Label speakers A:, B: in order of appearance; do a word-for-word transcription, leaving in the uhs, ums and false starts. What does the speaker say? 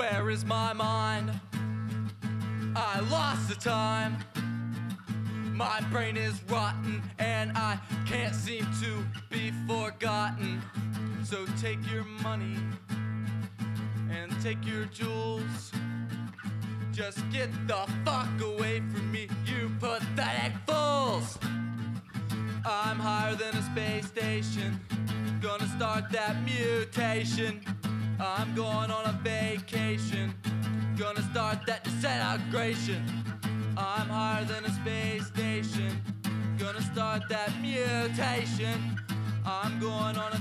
A: Where is my mind? I lost the time. My brain is rotten and I can't seem to be forgotten. So take your money and take your jewels. Just get the fuck away from me, you pathetic fools. I'm higher than a space station, gonna start that mutation. I'm going on a vacation, gonna start that disintegration. I'm higher than a space station, gonna start that mutation. I'm going on